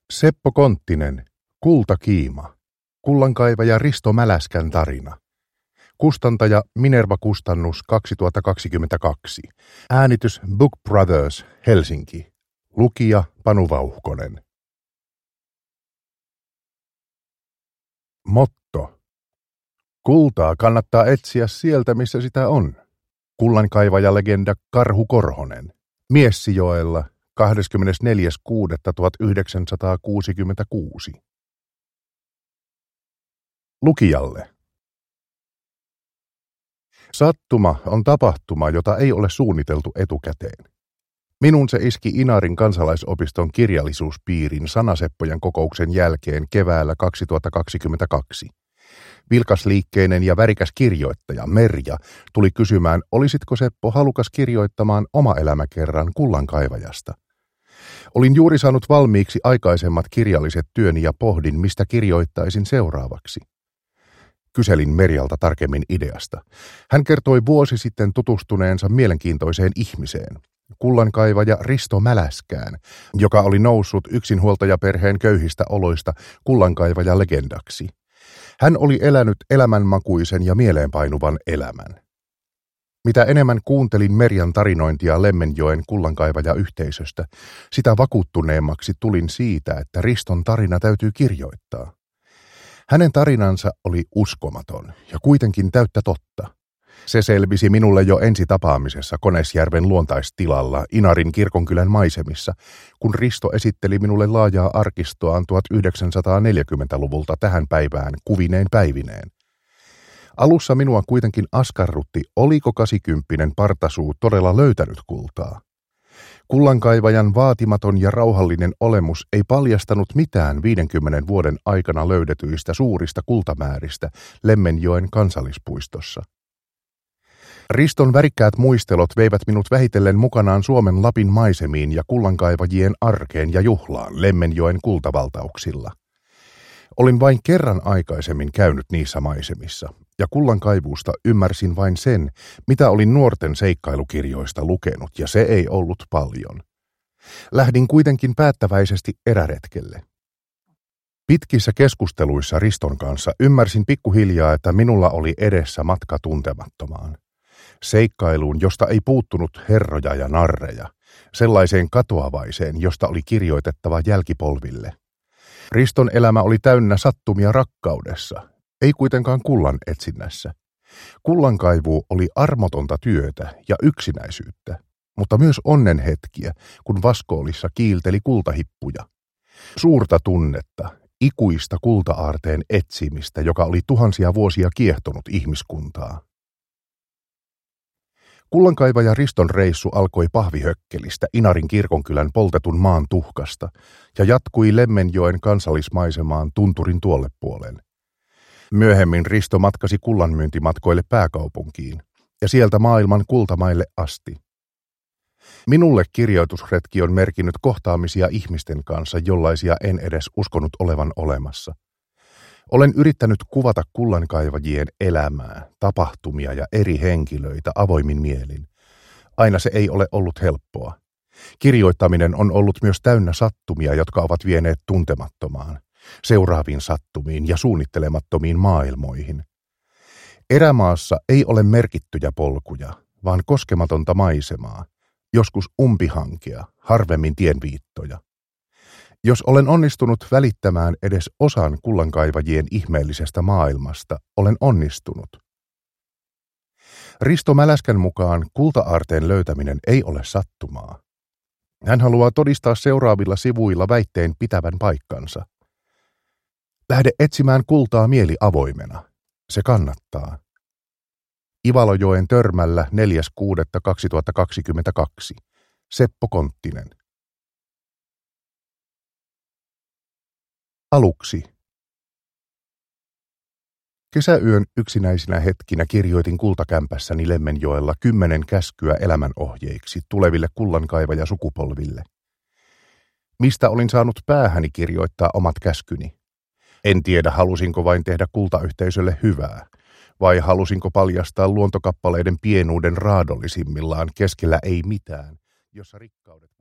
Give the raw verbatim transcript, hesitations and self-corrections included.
Seppo Konttinen, Kultakiima. Kullankaivaja Risto Mäläskän tarina. Kustantaja Minerva Kustannus kaksituhattakaksikymmentäkaksi. Äänitys Book Brothers, Helsinki. Lukija Panu Vauhkonen. Motto. Kultaa kannattaa etsiä sieltä, missä sitä on. Kullankaivajalegenda Karhu Korhonen. Miessijoella kahdeskymmenesneljäs kuudetta tuhatyhdeksänsataakuusikymmentäkuusi. Lukijalle. Sattuma on tapahtuma, jota ei ole suunniteltu etukäteen. Minun se iski Inarin kansalaisopiston kirjallisuuspiirin sanaseppojen kokouksen jälkeen keväällä kaksituhattakaksikymmentäkaksi. Vilkasliikkeinen ja värikäs kirjoittaja Merja tuli kysymään, olisitko Seppo halukas kirjoittamaan oma elämäkerran kullankaivajasta. Olin juuri saanut valmiiksi aikaisemmat kirjalliset työni ja pohdin, mistä kirjoittaisin seuraavaksi. Kyselin Merjalta tarkemmin ideasta. Hän kertoi vuosi sitten tutustuneensa mielenkiintoiseen ihmiseen, kullankaivaja Risto Mäläskään, joka oli noussut yksinhuoltajaperheen köyhistä oloista kullankaivaja-legendaksi. Hän oli elänyt elämänmakuisen ja mieleenpainuvan elämän. Mitä enemmän kuuntelin Merjan tarinointia Lemmenjoen kullankaivaja-yhteisöstä, sitä vakuuttuneemmaksi tulin siitä, että Riston tarina täytyy kirjoittaa. Hänen tarinansa oli uskomaton ja kuitenkin täyttä totta. Se selvisi minulle jo ensi tapaamisessa Konesjärven luontaistilalla Inarin kirkonkylän maisemissa, kun Risto esitteli minulle laajaa arkistoaan tuhatyhdeksänsataaneljäkymmentäluvulta tähän päivään kuvineen päivineen. Alussa minua kuitenkin askarrutti, oliko kasikymppinen partasuu todella löytänyt kultaa. Kullankaivajan vaatimaton ja rauhallinen olemus ei paljastanut mitään viidenkymmenen vuoden aikana löydetyistä suurista kultamääristä Lemmenjoen kansallispuistossa. Riston värikkäät muistelot veivät minut vähitellen mukanaan Suomen Lapin maisemiin ja kullankaivajien arkeen ja juhlaan Lemmenjoen kultavaltauksilla. Olin vain kerran aikaisemmin käynyt niissä maisemissa, ja kullankaivuusta ymmärsin vain sen, mitä olin nuorten seikkailukirjoista lukenut, ja se ei ollut paljon. Lähdin kuitenkin päättäväisesti eräretkelle. Pitkissä keskusteluissa Riston kanssa ymmärsin pikkuhiljaa, että minulla oli edessä matka tuntemattomaan. Seikkailuun, josta ei puuttunut herroja ja narreja, sellaiseen katoavaiseen, josta oli kirjoitettava jälkipolville. Riston elämä oli täynnä sattumia rakkaudessa, ei kuitenkaan kullan etsinnässä. Kullankaivuu oli armotonta työtä ja yksinäisyyttä, mutta myös onnenhetkiä, kun vaskoolissa kiilteli kultahippuja. Suurta tunnetta, ikuista kulta-aarteen etsimistä, joka oli tuhansia vuosia kiehtonut ihmiskuntaa. Kullankaivaja Riston reissu alkoi Pahvihökkelistä, Inarin kirkonkylän poltetun maan tuhkasta, ja jatkui Lemmenjoen kansallismaisemaan tunturin tuolle puolen. Myöhemmin Risto matkasi kullanmyyntimatkoille pääkaupunkiin, ja sieltä maailman kultamaille asti. Minulle kirjoitusretki on merkinnyt kohtaamisia ihmisten kanssa, jollaisia en edes uskonut olevan olemassa. Olen yrittänyt kuvata kullankaivajien elämää, tapahtumia ja eri henkilöitä avoimin mielin. Aina se ei ole ollut helppoa. Kirjoittaminen on ollut myös täynnä sattumia, jotka ovat vieneet tuntemattomaan, seuraaviin sattumiin ja suunnittelemattomiin maailmoihin. Erämaassa ei ole merkittyjä polkuja, vaan koskematonta maisemaa, joskus umpihankea, harvemmin tienviittoja. Jos olen onnistunut välittämään edes osan kullankaivajien ihmeellisestä maailmasta, olen onnistunut. Risto Mäläskän mukaan kulta-aarteen löytäminen ei ole sattumaa. Hän haluaa todistaa seuraavilla sivuilla väitteen pitävän paikkansa. Lähde etsimään kultaa mieli avoimena. Se kannattaa. Ivalojoen törmällä neljäs kuudetta kaksituhattakaksikymmentäkaksi. Seppo Konttinen. Aluksi. Kesäyön yksinäisinä hetkinä kirjoitin kultakämpässäni Lemmenjoella kymmenen käskyä elämänohjeiksi tuleville kullankaivaja-sukupolville. Mistä olin saanut päähäni kirjoittaa omat käskyni? En tiedä, halusinko vain tehdä kultayhteisölle hyvää, vai halusinko paljastaa luontokappaleiden pienuuden raadollisimmillaan keskellä ei mitään, jossa rikkaudet